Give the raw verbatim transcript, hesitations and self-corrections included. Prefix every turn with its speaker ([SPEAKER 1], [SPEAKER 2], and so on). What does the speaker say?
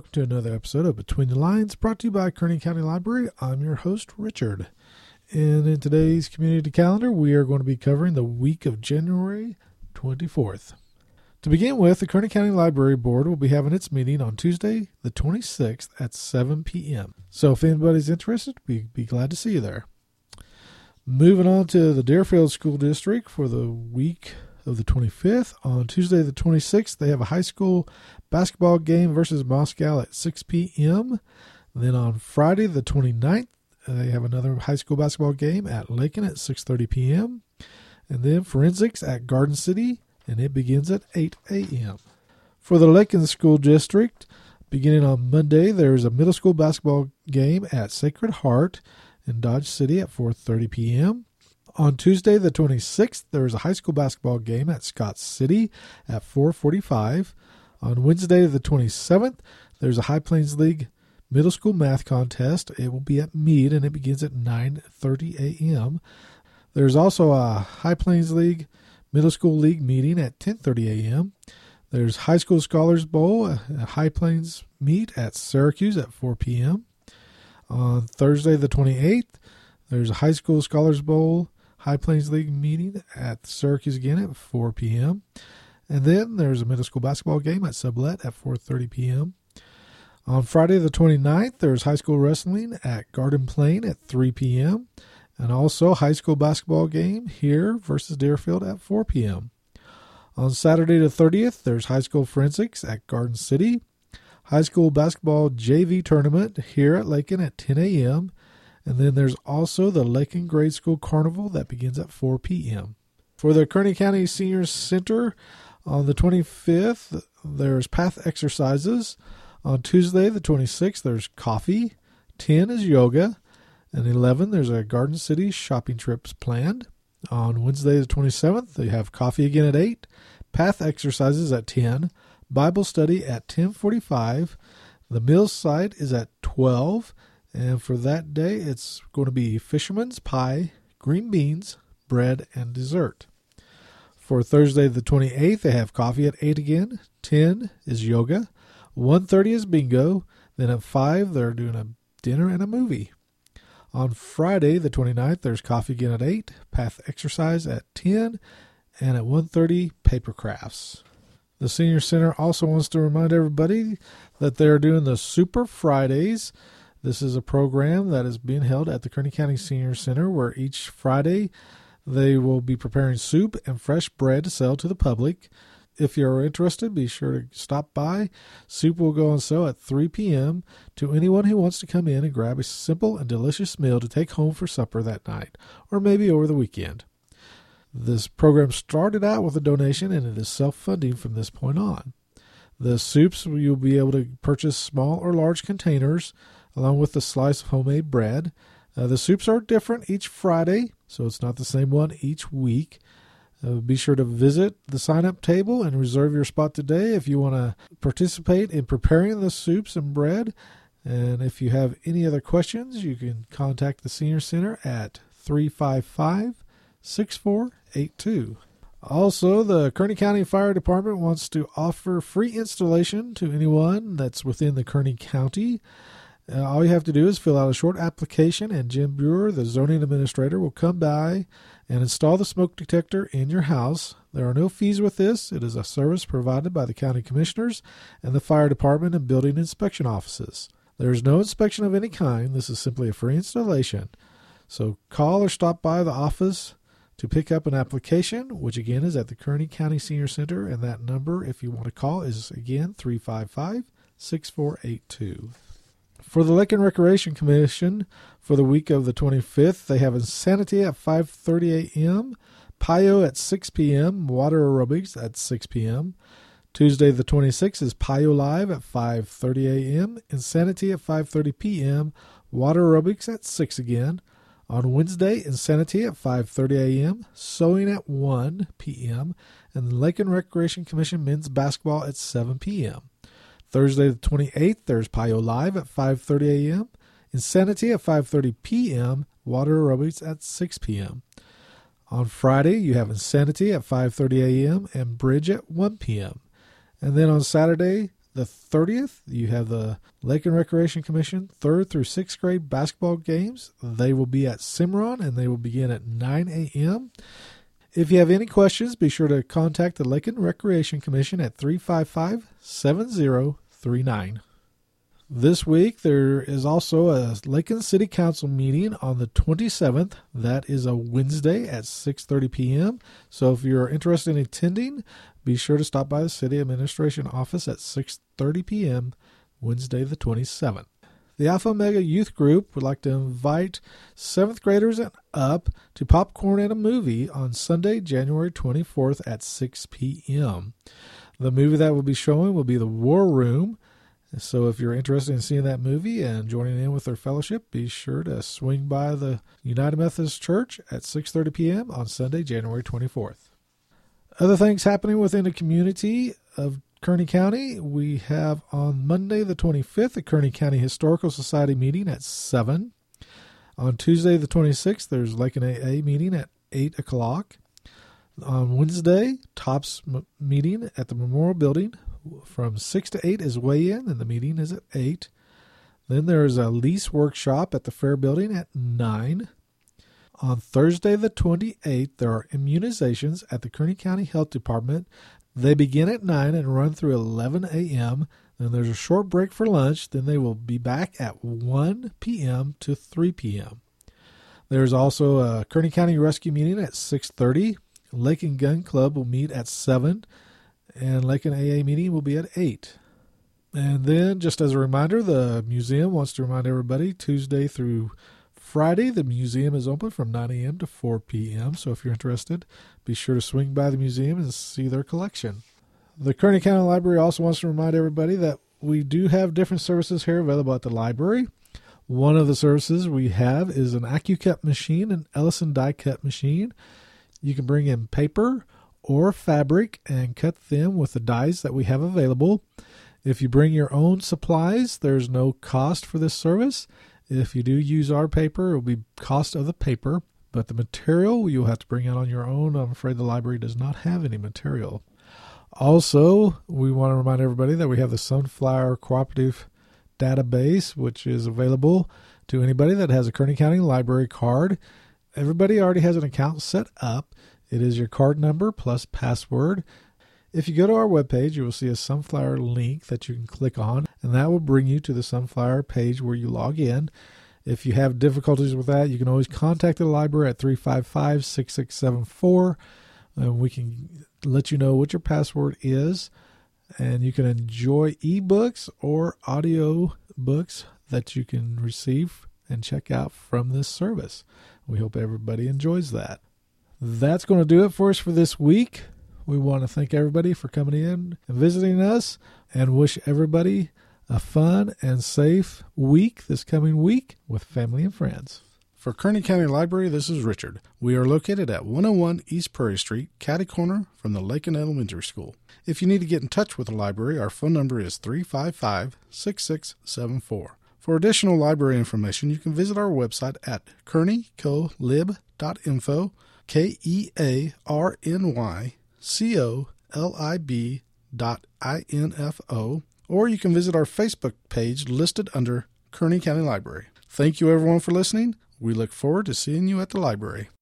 [SPEAKER 1] to another episode of Between the Lines, brought to you by Kearney County Library. I'm your host, Richard. And in today's community calendar, we are going to be covering the week of January twenty-fourth. To begin with, the Kearney County Library Board will be having its meeting on Tuesday, the twenty-sixth at seven p.m. So if anybody's interested, we'd be glad to see you there. Moving on to the Deerfield School District for the week of the twenty-fifth. On Tuesday the twenty-sixth, they have a high school basketball game versus Moscow at six p.m. Then on Friday the twenty-ninth, they have another high school basketball game at Lakin at six thirty p.m. And then forensics at Garden City, and it begins at eight a.m. For the Lakin School District, beginning on Monday, there's a middle school basketball game at Sacred Heart in Dodge City at four thirty p.m. On Tuesday, the twenty-sixth, there is a high school basketball game at Scott City at four forty-five. On Wednesday, the twenty-seventh, there's a High Plains League middle school math contest. It will be at Meade, and it begins at nine thirty a.m. There's also a High Plains League middle school league meeting at ten thirty a.m. There's High School Scholars Bowl, a High Plains meet at Syracuse at four p.m. On Thursday, the twenty-eighth, there's a High School Scholars Bowl High Plains League meeting at Syracuse again at four p.m. And then there's a middle school basketball game at Sublette at four thirty p.m. On Friday the twenty-ninth, there's high school wrestling at Garden Plain at three p.m. And also high school basketball game here versus Deerfield at four p.m. On Saturday the thirtieth, there's high school forensics at Garden City. High school basketball J V tournament here at Lakin at ten a.m. And then there's also the Lakin Grade School Carnival that begins at four p.m. For the Kearney County Senior Center, on the twenty-fifth, there's path exercises. On Tuesday, the twenty-sixth, there's coffee. ten is yoga. And eleven, there's a Garden City shopping trips planned. On Wednesday, the twenty-seventh, they have coffee again at eight. Path exercises at ten. Bible study at ten forty-five. The meal site is at twelve. And for that day, it's going to be fisherman's pie, green beans, bread, and dessert. For Thursday the twenty-eighth, they have coffee at eight again. ten is yoga. one thirty is bingo. Then at five, they're doing a dinner and a movie. On Friday the twenty-ninth, there's coffee again at eight. Path exercise at ten. And at one thirty, paper crafts. The Senior Center also wants to remind everybody that they're doing the Super Fridays. This is a program that is being held at the Kearney County Senior Center, where each Friday they will be preparing soup and fresh bread to sell to the public. If you're interested, be sure to stop by. Soup will go on sale at three p.m. to anyone who wants to come in and grab a simple and delicious meal to take home for supper that night, or maybe over the weekend. This program started out with a donation, and it is self-funding from this point on. The soups, you'll be able to purchase small or large containers, along with a slice of homemade bread. Uh, the soups are different each Friday, so it's not the same one each week. Uh, be sure to visit the sign-up table and reserve your spot today if you want to participate in preparing the soups and bread. And if you have any other questions, you can contact the Senior Center at three five five, six four eight two. Also, the Kearney County Fire Department wants to offer free installation to anyone that's within the Kearney County. Uh, all you have to do is fill out a short application, and Jim Brewer, the zoning administrator, will come by and install the smoke detector in your house. There are no fees with this. It is a service provided by the county commissioners and the fire department and building inspection offices. There is no inspection of any kind. This is simply a free installation. So call or stop by the office to pick up an application, which again is at the Kearney County Senior Center, and that number, if you want to call, is again three five five, six four eight two. For the Lake and Recreation Commission, for the week of the twenty-fifth, they have Insanity at five thirty a.m., Pio at six p.m., Water Aerobics at six p.m. Tuesday the twenty-sixth is Pio Live at five thirty a.m., Insanity at five thirty p.m., Water Aerobics at six again. On Wednesday, Insanity at five thirty a.m., Sewing at one p.m., and the Lake and Recreation Commission Men's Basketball at seven p.m. Thursday the twenty-eighth, there's Pio Live at five thirty a.m., Insanity at five thirty p.m., Water Aerobics at six p.m. On Friday, you have Insanity at five thirty a.m. and Bridge at one p.m. And then on Saturday, the thirtieth, you have the Lake and Recreation Commission third through sixth grade basketball games. They will be at Cimarron, and they will begin at nine a.m. If you have any questions, be sure to contact the Lake and Recreation Commission at three five five, seven zero three nine. This week, there is also a Lakeland City Council meeting on the twenty-seventh. That is a Wednesday at six thirty p.m. So if you're interested in attending, be sure to stop by the City Administration Office at six thirty p.m. Wednesday the twenty-seventh. The Alpha Omega Youth Group would like to invite seventh graders and up to Popcorn and a Movie on Sunday, January twenty-fourth at six p.m. The movie that will be showing will be The War Room. So if you're interested in seeing that movie and joining in with their fellowship, be sure to swing by the United Methodist Church at six thirty p.m. on Sunday, January twenty-fourth. Other things happening within the community of Kearney County, we have on Monday the twenty-fifth a Kearney County Historical Society meeting at seven. On Tuesday the twenty-sixth, there's Lakeland A A meeting at eight o'clock. On Wednesday, TOPS meeting at the Memorial Building from six to eight is weigh-in, and the meeting is at eight. Then there's a lease workshop at the Fair Building at nine. On Thursday the twenty-eighth, there are immunizations at the Kearney County Health Department. They begin at nine and run through eleven a.m. Then there's a short break for lunch. Then they will be back at one p.m. to three p.m. There's also a Kearney County Rescue meeting at six thirty. Lake and Gun Club will meet at seven. And Lakeland A A meeting will be at eight. And then, just as a reminder, the museum wants to remind everybody, Tuesday through Friday, the museum is open from nine a.m. to four p.m. So if you're interested, be sure to swing by the museum and see their collection. The Kearney County Library also wants to remind everybody that we do have different services here available at the library. One of the services we have is an AccuCut machine, an Ellison die cut machine. You can bring in paper or fabric and cut them with the dies that we have available. If you bring your own supplies, there's no cost for this service. If you do use our paper, it will be cost of the paper, but the material you'll have to bring out on your own. I'm afraid the library does not have any material. Also, we want to remind everybody that we have the Sunflower Cooperative Database, which is available to anybody that has a Kearney County Library card. Everybody already has an account set up. It is your card number plus password. If you go to our webpage, you will see a Sunflower link that you can click on, and that will bring you to the Sunflower page where you log in. If you have difficulties with that, you can always contact the library at three five five, six six seven four, and we can let you know what your password is, and you can enjoy ebooks or audio books that you can receive and check out from this service. We hope everybody enjoys that. That's going to do it for us for this week. We want to thank everybody for coming in and visiting us and wish everybody a fun and safe week this coming week with family and friends.
[SPEAKER 2] For Kearney County Library, this is Richard. We are located at one oh one East Prairie Street, catty corner from the Lakeland Elementary School. If you need to get in touch with the library, our phone number is three five five, six six seven four. For additional library information, you can visit our website at kearney co lib dot info. K E A R N Y C O L I B dot I N F O, or you can visit our Facebook page listed under Kearney County Library. Thank you everyone for listening. We look forward to seeing you at the library.